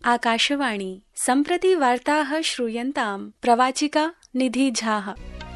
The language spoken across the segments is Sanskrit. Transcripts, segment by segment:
आकाशवाणी सम्प्रति वार्ताः श्रूयन्ताम् प्रवाचिका निधि झा।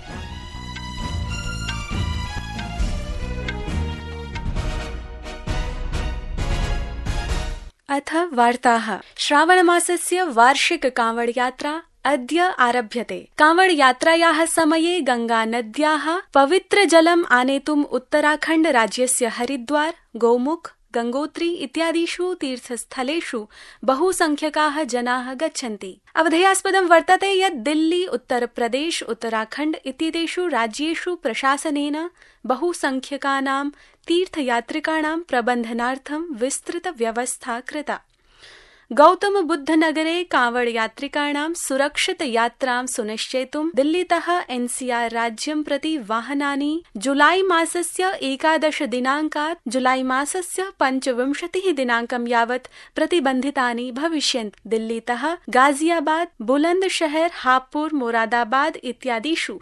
अथ वार्ताः। श्रावणमासस्य वार्षिक कांवड़ यात्रा अद्य आरभ्यते। कांवड़ यात्रायाः समये गंगानद्याः पवित्र जलम् आनेतुम् उत्तराखण्ड राज्यस्य हरिद्वार, गौमुख, गंगोत्री इत्यादिषु तीर्थस्थलेषु बहुसंख्यकाः जनाः गच्छन्ति। अवधेयास्पदं वर्तते यत् दिल्ली, उत्तरप्रदेश, उत्तराखण्ड इत्येतेषु राज्येषु प्रशासनेन बहुसंख्यकानां तीर्थयात्रिकाणां प्रबन्धनार्थं विस्तृत व्यवस्था कृता। गौतम बुद्ध नगरे कांवड़ यात्रिकाणां सुरक्षित यात्रां सुनिश्चेतुं दिल्लीतः एनसीआर राज्यं प्रति वाहनानि जुलाई मासस्य 11 दिनाङ्कात् जुलाई मासस्य 25 दिनाङ्कं यावत् प्रतिबन्धितानि भविष्यन्ति। दिल्लीतः गाजियाबाद, बुलन्दशहर, हापुर, मोरादाबाद इत्यादिषु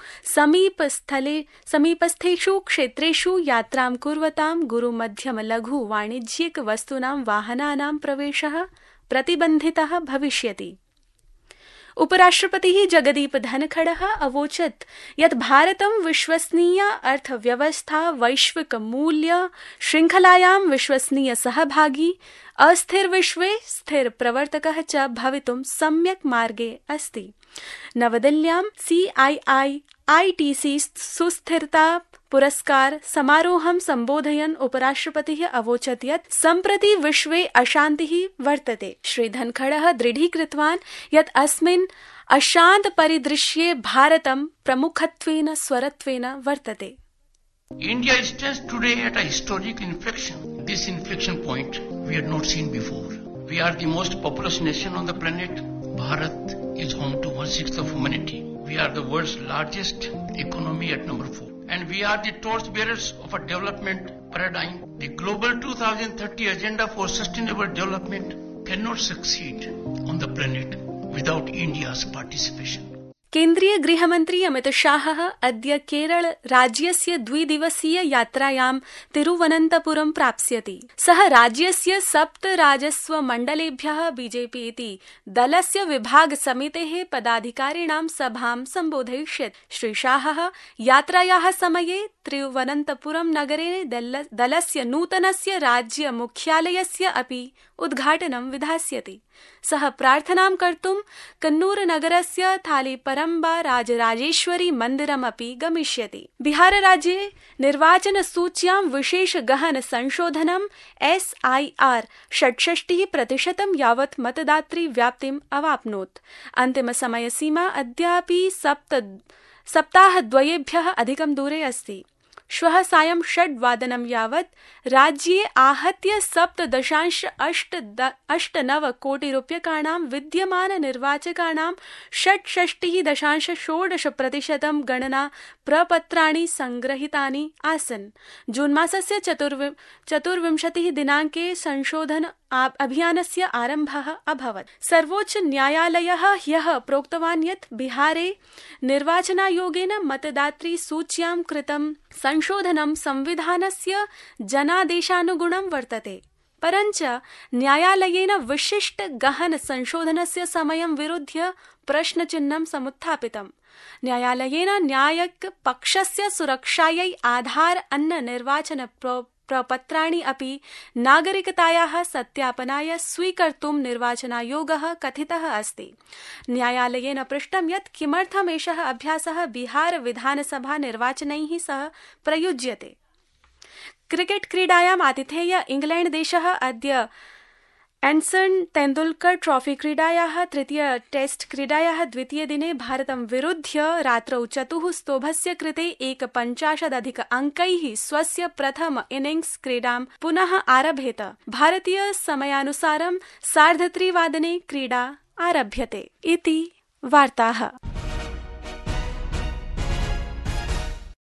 समीपस्थेषु क्षेत्रेषु यात्रां कुर्वतां गुरु मध्यम लघु वाणिज्यिक वस्तूनां वाहनानां प्रवेशः प्रतिबन्धितः भविष्यति। उपराष्ट्रपतिः जगदीप धनखडः अवोचत् यत् भारतं विश्वसनीया अर्थव्यवस्था, वैश्विक मूल्य श्रृंखलायां विश्वसनीय सहभागी, अस्थिर विश्वे स्थिर प्रवर्तकः च भवितुं सम्यक् मार्गे अस्ति। नवदिल्ल्यां CII-ITC सुस्थिरता पुरस्कार समारोहं सम्बोधयन् उपराष्ट्रपतिः अवोचत् यत् सम्प्रति विश्वे अशान्तिः वर्तते। श्री धनखडः दृढीकृतवान् यत् अस्मिन् अशान्त परिदृश्ये भारतं प्रमुखत्वेन स्वरत्वेन वर्तते। India stands today at a historic inflection. This inflection point we had not seen before. We are the most populous nation on the planet. Bharat is home to 1/6 of humanity. We are the world's largest economy at number 4. And we are the torchbearers of a development paradigm. The Global 2030 Agenda for Sustainable Development cannot succeed on the planet without India's participation. केन्द्रीय गृहमन्त्री अमित शाहः अद्य केरल राज्यस्य 2 दिवसीय यात्रायां तिरुवनन्तपुरं प्राप्स्यति। सः राज्यस्य 7 राजस्व मण्डलेभ्यः बीजेपी इति दलस्य विभाग समितेः पदाधिकारिणां सभां सम्बोधयिष्यति। श्री शाहः यात्रायाः समये तिरुवनन्तपुरं नगरे दलस्य नूतनस्य राज्य मुख्यालयस्य अपि उद्घाटनं विधास्यति। सः प्रार्थनां कर्तुं कन्नूर नगरस्य थालीपरम्बा राजराजेश्वरी मन्दिरमपि गमिष्यति। बिहार राज्ये निर्वाचन सूच्यां विशेष गहन संशोधनं SIR 66% यावत् मतदातृ व्याप्तिम् अवाप्नोत्। अन्तिम समयसीमा अद्यापि सप्ताहद्वयेभ्यः अधिकं दूरे अस्ति। श्वः सायं 6 यावत् राज्ये आहत्य 7.89 कोटि रूप्यकाणां विद्यमान निर्वाचकाणां 66.16% गणना प्रपत्राणि संग्रहितानि आसन्। जून मासस्य 24 दिनाङ्के संशोधन अभियानस्य आरम्भः अभवत्। सर्वोच्च न्यायालयः ह्यः प्रोक्तवान् यत् बिहारे निर्वाचनायोगेन मतदातृ सूच्यां कृतं संशोधनं संविधानस्य जनादेशानुगुणं वर्तते। परञ्च न्यायालयेन विशिष्ट गहन संशोधनस्य समयं विरुध्य प्रश्नचिह्नं समुत्थापितम्। न्यायालयेन न्यायिक पक्षस्य सुरक्षायै आधार अन्न निर्वाचन प्रपत्राणि अपि नागरिकतायाः सत्यापनाय स्वीकर्तुं निर्वाचनायोगः कथितः अस्ति। न्यायालयेन पृष्टं यत् किमर्थम् एषः अभ्यासः बिहार विधानसभा निर्वाचनैः सह प्रयुज्यते। क्रिकेट क्रीडायाम् आतिथेय इंग्लैंड देशः अद्य एंडर्सन तेंदुलकर ट्रॉफी क्रीडायाः 3 टेस्ट क्रीडायाः 2 दिने भारतं विरुध्य रात्रौ चतुःस्तोभस्य कृते 51 अंकैः स्वस्य प्रथम इनिंग्स क्रीडां पुनः आरभेत। भारतीय समयानुसारं 3:30 क्रीडा आरभ्यते। इति वार्ताः।